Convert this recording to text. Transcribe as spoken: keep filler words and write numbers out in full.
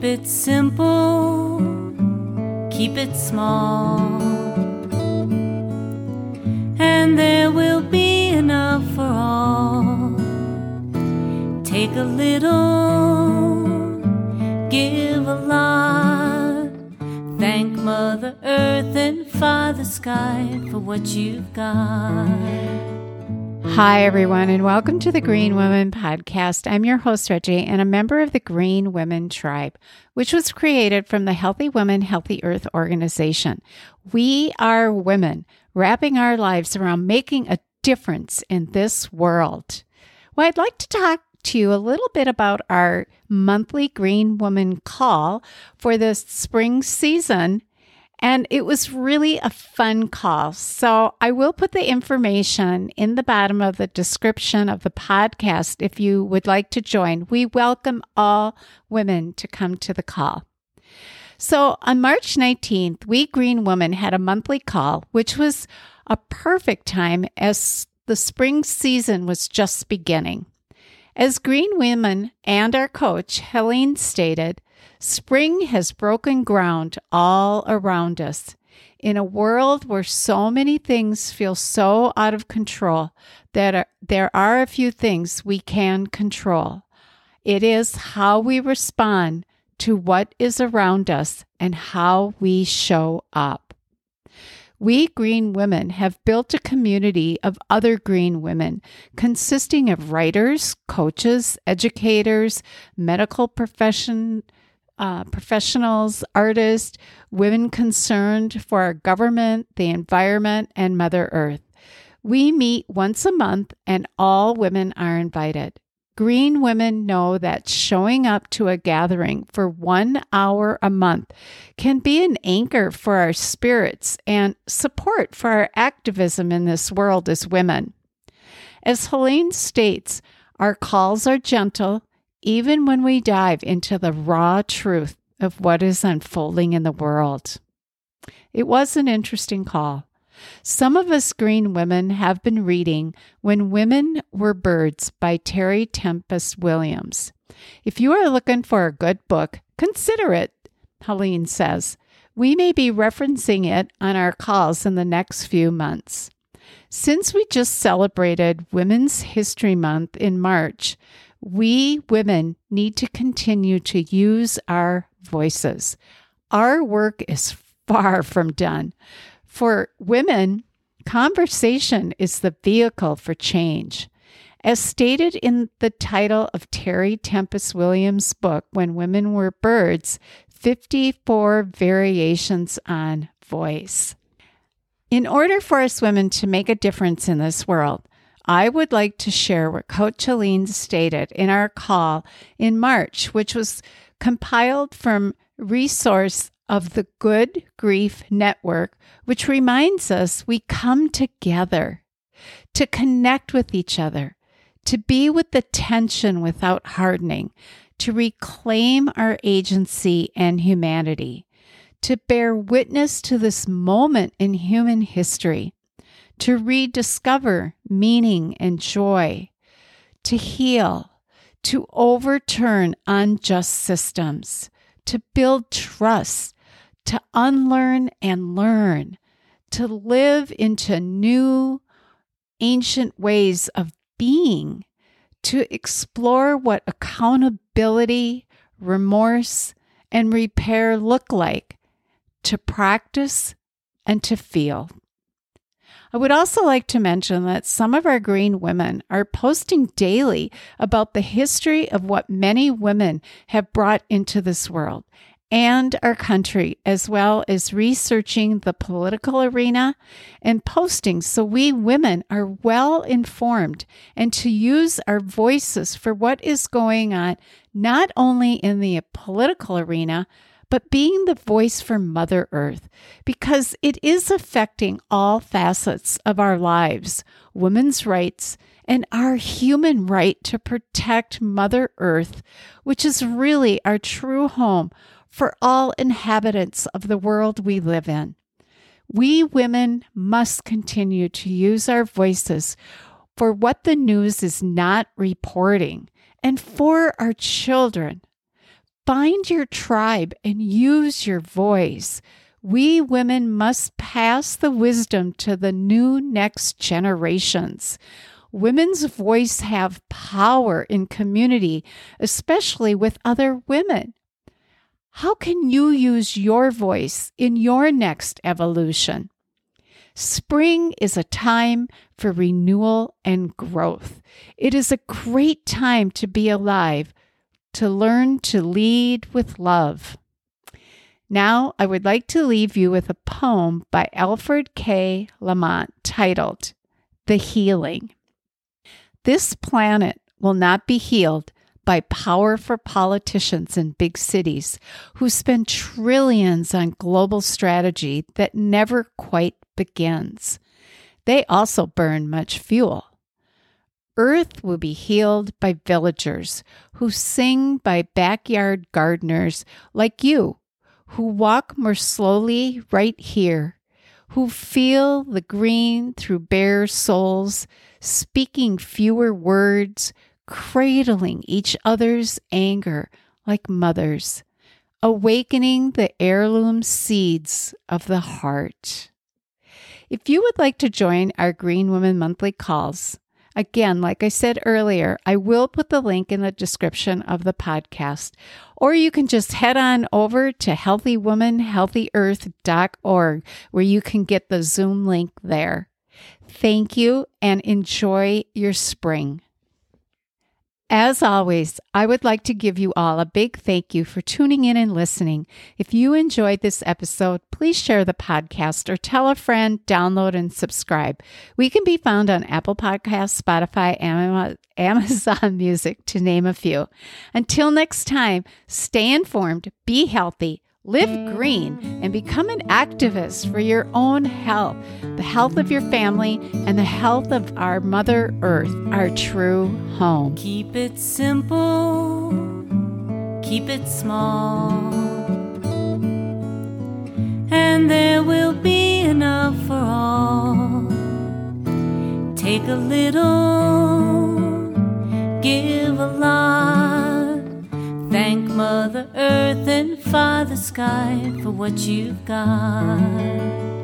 it simple, keep it small, and there will be enough for all. Take a little, give a lot. Thank Mother Earth and Father Sky for what you've got. Hi, everyone, and welcome to the Green Women Podcast. I'm your host, Reggie, and a member of the Green Women Tribe, which was created from the Healthy Women, Healthy Earth organization. We are women wrapping our lives around making a difference in this world. Well, I'd like to talk to you a little bit about our monthly Green Woman call for the spring season. And it was really a fun call. So I will put the information in the bottom of the description of the podcast if you would like to join. We welcome all women to come to the call. So on March nineteenth, we Green Women had a monthly call, which was a perfect time as the spring season was just beginning. As Green Women and our coach, Helene, stated, spring has broken ground all around us. In a world where so many things feel so out of control, that are, there are a few things we can control. It is how we respond to what is around us and how we show up. We Green Women have built a community of other Green women consisting of writers, coaches, educators, medical profession Uh, professionals, artists, women concerned for our government, the environment, and Mother Earth. We meet once a month and all women are invited. Green women know that showing up to a gathering for one hour a month can be an anchor for our spirits and support for our activism in this world as women. As Helene states, our calls are gentle, even when we dive into the raw truth of what is unfolding in the world. It was an interesting call. Some of us Green women have been reading When Women Were Birds by Terry Tempest Williams. If you are looking for a good book, consider it, Helene says. We may be referencing it on our calls in the next few months. Since we just celebrated Women's History Month in March, we women need to continue to use our voices. Our work is far from done. For women, conversation is the vehicle for change. As stated in the title of Terry Tempest Williams' book, When Women Were Birds, fifty-four Variations on Voice. In order for us women to make a difference in this world, I would like to share what Coach Helene stated in our call in March, which was compiled from resource of the Good Grief Network, which reminds us we come together to connect with each other, to be with the tension without hardening, to reclaim our agency and humanity, to bear witness to this moment in human history, to rediscover meaning and joy, to heal, to overturn unjust systems, to build trust, to unlearn and learn, to live into new, ancient ways of being, to explore what accountability, remorse, and repair look like, to practice and to feel. I would also like to mention that some of our Green women are posting daily about the history of what many women have brought into this world and our country, as well as researching the political arena and posting so we women are well informed and to use our voices for what is going on, not only in the political arena, but being the voice for Mother Earth, because it is affecting all facets of our lives, women's rights, and our human right to protect Mother Earth, which is really our true home for all inhabitants of the world we live in. We women must continue to use our voices for what the news is not reporting and for our children. Find your tribe and use your voice. We women must pass the wisdom to the new next generations. Women's voice have power in community, especially with other women. How can you use your voice in your next evolution? Spring is a time for renewal and growth. It is a great time to be alive, to learn to lead with love. Now, I would like to leave you with a poem by Alfred K. Lamont titled, The Healing. This planet will not be healed by powerful politicians in big cities who spend trillions on global strategy that never quite begins. They also burn much fuel. Earth will be healed by villagers who sing, by backyard gardeners like you, who walk more slowly right here, who feel the green through bare souls, speaking fewer words, cradling each other's anger like mothers, awakening the heirloom seeds of the heart. If you would like to join our Green Women Monthly calls, again, like I said earlier, I will put the link in the description of the podcast, or you can just head on over to healthy woman healthy earth dot org where you can get the Zoom link there. Thank you and enjoy your spring. As always, I would like to give you all a big thank you for tuning in and listening. If you enjoyed this episode, please share the podcast or tell a friend, download, and subscribe. We can be found on Apple Podcasts, Spotify, Amazon Music, to name a few. Until next time, stay informed, be healthy, live green, and become an activist for your own health, the health of your family, and the health of our Mother Earth, our true home. Keep it simple, keep it small, and there will be enough for all. Take a little, give a lot. Thank Mother Earth and Father Sky for what you've got.